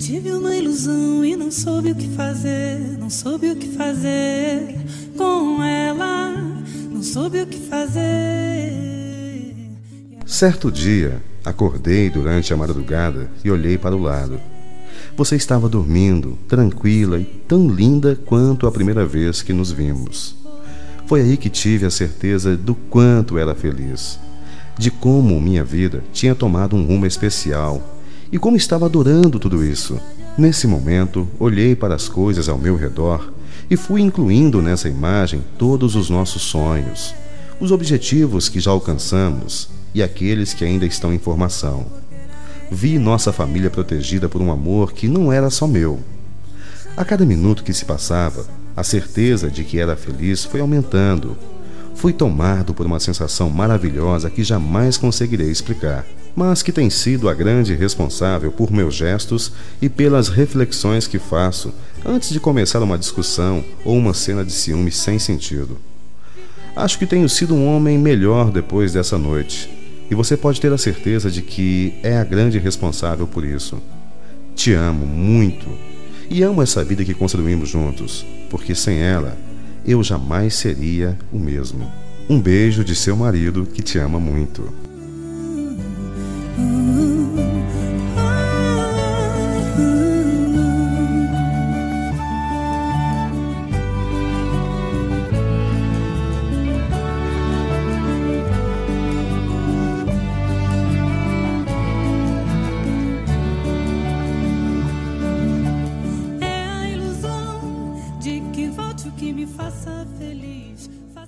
tive uma ilusão e não soube o que fazer, não soube o que fazer com ela, não soube o que fazer. Certo dia, acordei durante a madrugada e olhei para o lado. Você estava dormindo, tranquila e tão linda quanto a primeira vez que nos vimos. Foi aí que tive a certeza do quanto era feliz, de como minha vida tinha tomado um rumo especial e como estava adorando tudo isso. Nesse momento, olhei para as coisas ao meu redor e fui incluindo nessa imagem todos os nossos sonhos, os objetivos que já alcançamos e aqueles que ainda estão em formação. Vi nossa família protegida por um amor que não era só meu. A cada minuto que se passava, a certeza de que era feliz foi aumentando. Fui tomado por uma sensação maravilhosa que jamais conseguirei explicar, mas que tem sido a grande responsável por meus gestos e pelas reflexões que faço antes de começar uma discussão ou uma cena de ciúme sem sentido. Acho que tenho sido um homem melhor depois dessa noite, e você pode ter a certeza de que é a grande responsável por isso. Te amo muito e amo essa vida que construímos juntos, porque sem ela eu jamais seria o mesmo. Um beijo de seu marido que te ama muito. De que volte o que me faça feliz.